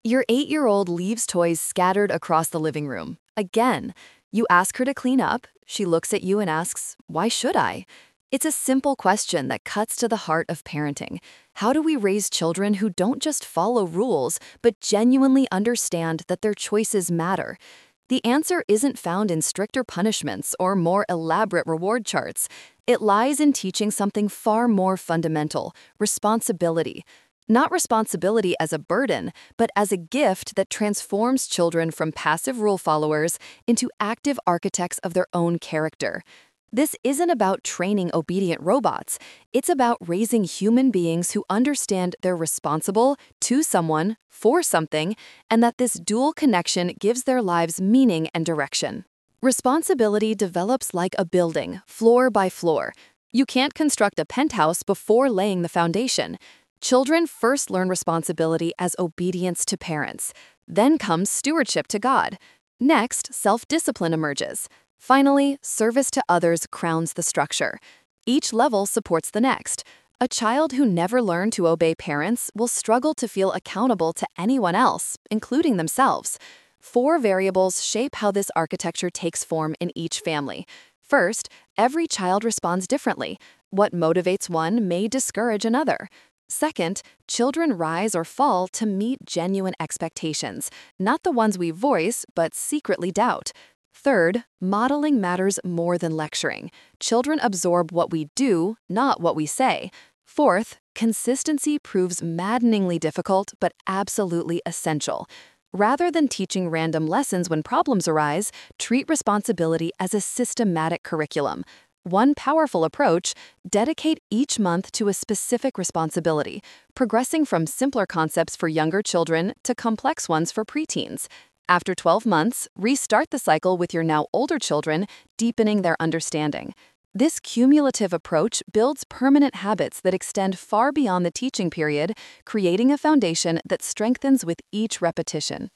Your 8-year-old leaves toys scattered across the living room. Again, you ask her to clean up. She looks at you and asks, "Why should I?" It's a simple question that cuts to the heart of parenting. How do we raise children who don't just follow rules, but genuinely understand that their choices matter? The answer isn't found in stricter punishments or more elaborate reward charts. It lies in teaching something far more fundamental: responsibility. Not responsibility as a burden, but as a gift that transforms children from passive rule followers into active architects of their own character. This isn't about training obedient robots. It's about raising human beings who understand they're responsible to someone, for something, and that this dual connection gives their lives meaning and direction. Responsibility develops like a building, floor by floor. You can't construct a penthouse before laying the foundation. Children first learn responsibility as obedience to parents. Then comes stewardship to God. Next, self-discipline emerges. Finally, service to others crowns the structure. Each level supports the next. A child who never learned to obey parents will struggle to feel accountable to anyone else, including themselves. 4 variables shape how this architecture takes form in each family. First, every child responds differently. What motivates one may discourage another. Second, children rise or fall to meet genuine expectations, not the ones we voice but secretly doubt. Third, modeling matters more than lecturing. Children absorb what we do, not what we say. Fourth, consistency proves maddeningly difficult but absolutely essential. Rather than teaching random lessons when problems arise, treat responsibility as a systematic curriculum. One powerful approach: dedicate each month to a specific responsibility, progressing from simpler concepts for younger children to complex ones for preteens. After 12 months, restart the cycle with your now older children, deepening their understanding. This cumulative approach builds permanent habits that extend far beyond the teaching period, creating a foundation that strengthens with each repetition.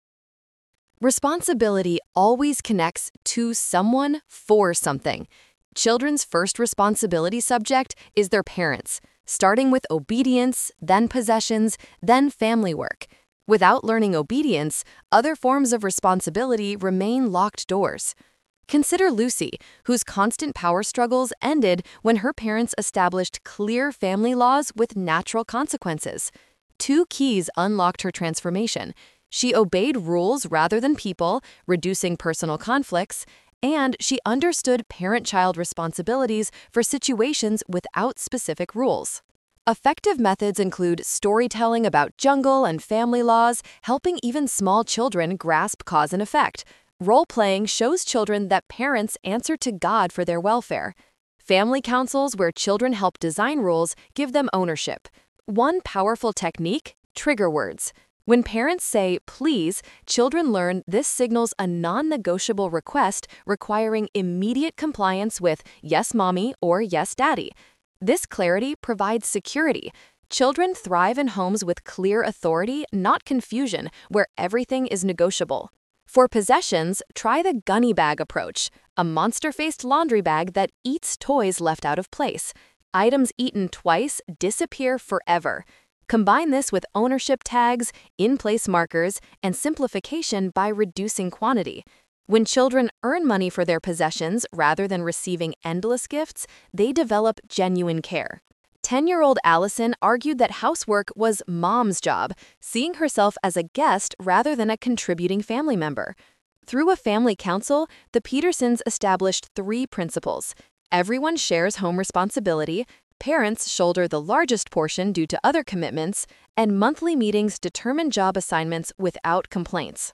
Responsibility always connects to someone for something. Children's first responsibility subject is their parents, starting with obedience, then possessions, then family work. Without learning obedience, other forms of responsibility remain locked doors. Consider Lucy, whose constant power struggles ended when her parents established clear family laws with natural consequences. 2 keys unlocked her transformation. She obeyed rules rather than people, reducing personal conflicts, and she understood parent-child responsibilities for situations without specific rules. Effective methods include storytelling about jungle and family laws, helping even small children grasp cause and effect. Role-playing shows children that parents answer to God for their welfare. Family councils where children help design rules give them ownership. One powerful technique: trigger words. When parents say "please," children learn this signals a non-negotiable request requiring immediate compliance with "yes, mommy" or "yes, daddy." This clarity provides security. Children thrive in homes with clear authority, not confusion, where everything is negotiable. For possessions, try the gunny bag approach, a monster-faced laundry bag that eats toys left out of place. Items eaten twice disappear forever. Combine this with ownership tags, in-place markers, and simplification by reducing quantity. When children earn money for their possessions rather than receiving endless gifts, they develop genuine care. 10-year-old Allison argued that housework was mom's job, seeing herself as a guest rather than a contributing family member. Through a family council, the Petersons established 3 principles. Everyone shares home responsibility, parents shoulder the largest portion due to other commitments, and monthly meetings determine job assignments without complaints.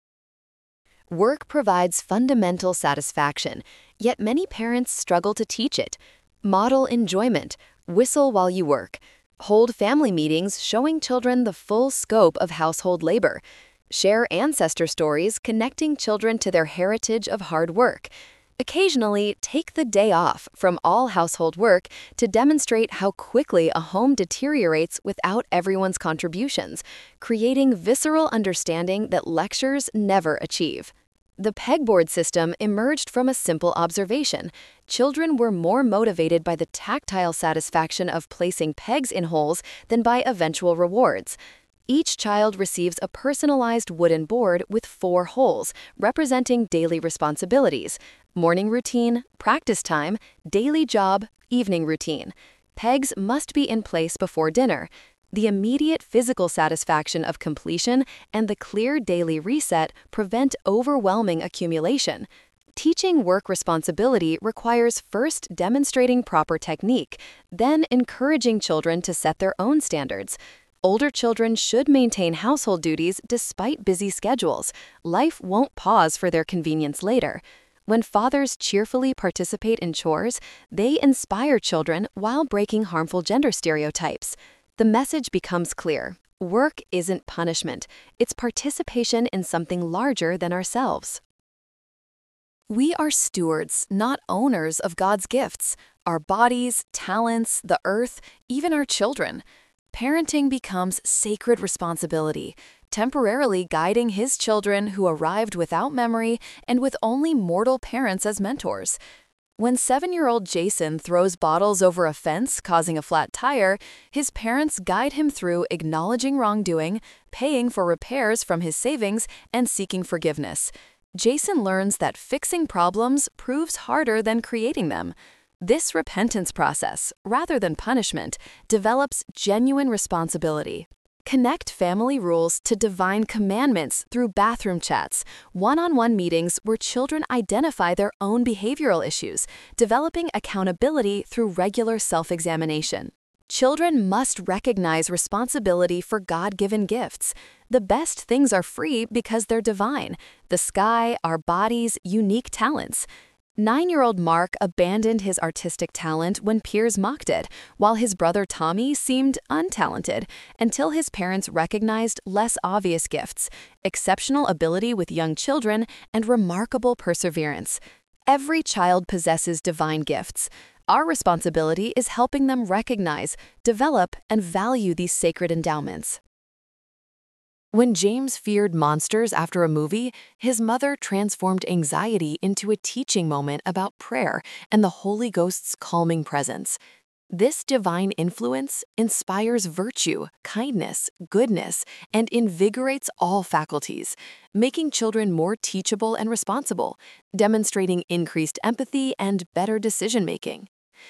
Work provides fundamental satisfaction, yet many parents struggle to teach it. Model enjoyment, whistle while you work. Hold family meetings showing children the full scope of household labor. Share ancestor stories connecting children to their heritage of hard work. Occasionally, take the day off from all household work to demonstrate how quickly a home deteriorates without everyone's contributions, creating visceral understanding that lectures never achieve. The pegboard system emerged from a simple observation. Children were more motivated by the tactile satisfaction of placing pegs in holes than by eventual rewards. Each child receives a personalized wooden board with 4 holes, representing daily responsibilities: morning routine, practice time, daily job, evening routine. Pegs must be in place before dinner. The immediate physical satisfaction of completion and the clear daily reset prevent overwhelming accumulation. Teaching work responsibility requires first demonstrating proper technique, then encouraging children to set their own standards. Older children should maintain household duties despite busy schedules. Life won't pause for their convenience later. When fathers cheerfully participate in chores, they inspire children while breaking harmful gender stereotypes. The message becomes clear. Work isn't punishment. It's participation in something larger than ourselves. We are stewards, not owners of God's gifts, our bodies, talents, the earth, even our children. Parenting becomes sacred responsibility, temporarily guiding His children who arrived without memory and with only mortal parents as mentors. When 7-year-old Jason throws bottles over a fence, causing a flat tire, his parents guide him through acknowledging wrongdoing, paying for repairs from his savings, and seeking forgiveness. Jason learns that fixing problems proves harder than creating them. This repentance process, rather than punishment, develops genuine responsibility. Connect family rules to divine commandments through bathroom chats, one-on-one meetings where children identify their own behavioral issues, developing accountability through regular self-examination. Children must recognize responsibility for God-given gifts. The best things are free because they're divine: the sky, our bodies, unique talents. 9-year-old Mark abandoned his artistic talent when peers mocked it, while his brother Tommy seemed untalented, until his parents recognized less obvious gifts: exceptional ability with young children and remarkable perseverance. Every child possesses divine gifts. Our responsibility is helping them recognize, develop, and value these sacred endowments. When James feared monsters after a movie, his mother transformed anxiety into a teaching moment about prayer and the Holy Ghost's calming presence. This divine influence inspires virtue, kindness, goodness, and invigorates all faculties, making children more teachable and responsible, demonstrating increased empathy and better decision-making.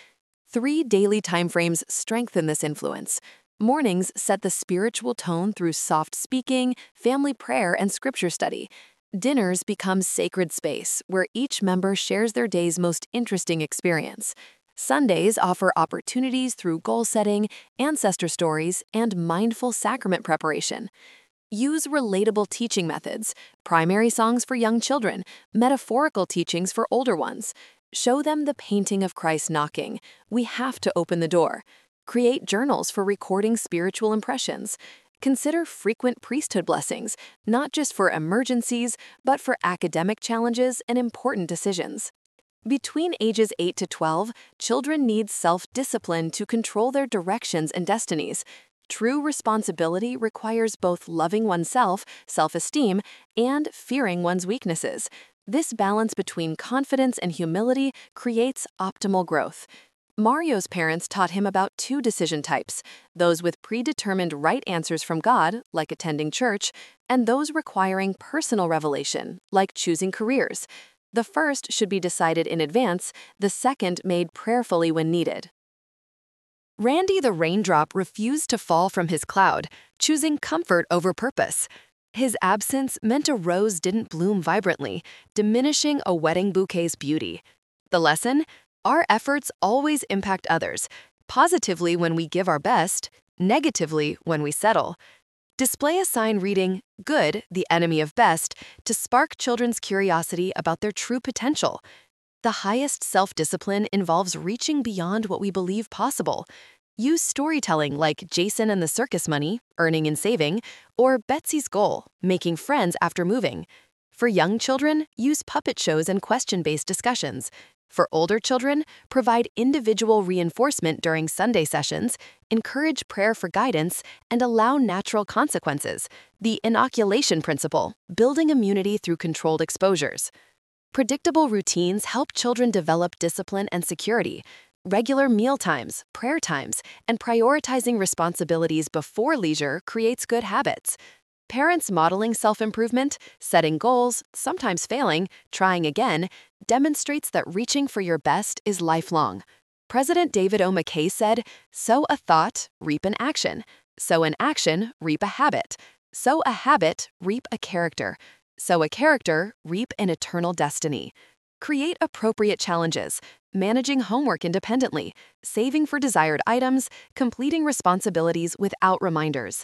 3 daily timeframes strengthen this influence. Mornings set the spiritual tone through soft speaking, family prayer, and scripture study. Dinners become sacred space where each member shares their day's most interesting experience. Sundays offer opportunities through goal setting, ancestor stories, and mindful sacrament preparation. Use relatable teaching methods: primary songs for young children, metaphorical teachings for older ones. Show them the painting of Christ knocking. We have to open the door. Create journals for recording spiritual impressions. Consider frequent priesthood blessings, not just for emergencies, but for academic challenges and important decisions. Between ages 8 to 12, children need self-discipline to control their directions and destinies. True responsibility requires both loving oneself, self-esteem, and fearing one's weaknesses. This balance between confidence and humility creates optimal growth. Mario's parents taught him about 2 decision types: those with predetermined right answers from God, like attending church, and those requiring personal revelation, like choosing careers. The first should be decided in advance, the second made prayerfully when needed. Randy the raindrop refused to fall from his cloud, choosing comfort over purpose. His absence meant a rose didn't bloom vibrantly, diminishing a wedding bouquet's beauty. The lesson? Our efforts always impact others, positively when we give our best, negatively when we settle. Display a sign reading, "Good, the enemy of best," to spark children's curiosity about their true potential. The highest self-discipline involves reaching beyond what we believe possible. Use storytelling like Jason and the Circus Money, earning and saving, or Betsy's Goal, making friends after moving. For young children, use puppet shows and question-based discussions. For older children, provide individual reinforcement during Sunday sessions, encourage prayer for guidance, and allow natural consequences. The inoculation principle, building immunity through controlled exposures. Predictable routines help children develop discipline and security. Regular meal times, prayer times, and prioritizing responsibilities before leisure creates good habits. Parents modeling self-improvement, setting goals, sometimes failing, trying again, demonstrates that reaching for your best is lifelong. President David O. McKay said, "Sow a thought, reap an action. Sow an action, reap a habit. Sow a habit, reap a character. Sow a character, reap an eternal destiny." Create appropriate challenges, managing homework independently, saving for desired items, completing responsibilities without reminders.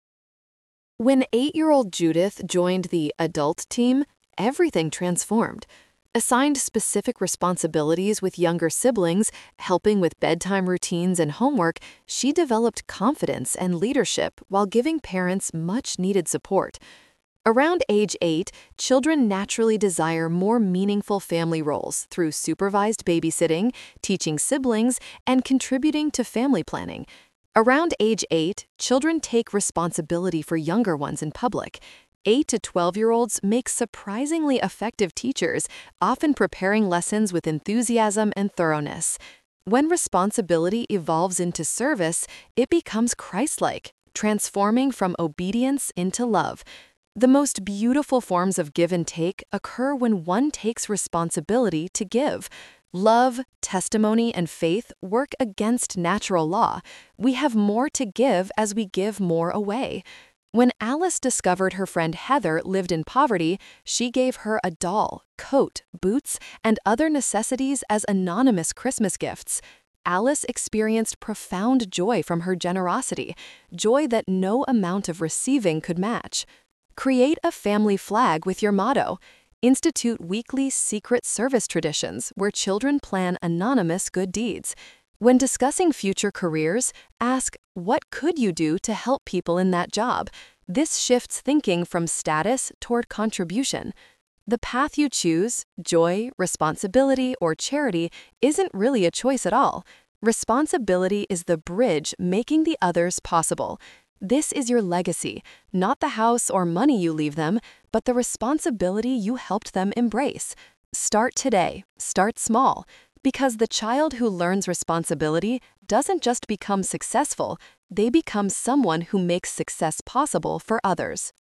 When 8-year-old Judith joined the adult team, everything transformed. Assigned specific responsibilities with younger siblings, helping with bedtime routines and homework, she developed confidence and leadership while giving parents much-needed support. Around age 8, children naturally desire more meaningful family roles through supervised babysitting, teaching siblings, and contributing to family planning. Around age 8, children take responsibility for younger ones in public. 8 to 12-year-olds make surprisingly effective teachers, often preparing lessons with enthusiasm and thoroughness. When responsibility evolves into service, it becomes Christ-like, transforming from obedience into love. The most beautiful forms of give and take occur when one takes responsibility to give. Love, testimony, and faith work against natural law. We have more to give as we give more away. When Alice discovered her friend Heather lived in poverty, she gave her a doll, coat, boots, and other necessities as anonymous Christmas gifts. Alice experienced profound joy from her generosity, joy that no amount of receiving could match. Create a family flag with your motto. Institute weekly secret service traditions where children plan anonymous good deeds. When discussing future careers, ask, what could you do to help people in that job? This shifts thinking from status toward contribution. The path you choose, joy, responsibility, or charity, isn't really a choice at all. Responsibility is the bridge making the others possible. This is your legacy, not the house or money you leave them, but the responsibility you helped them embrace. Start today, start small, because the child who learns responsibility doesn't just become successful, they become someone who makes success possible for others.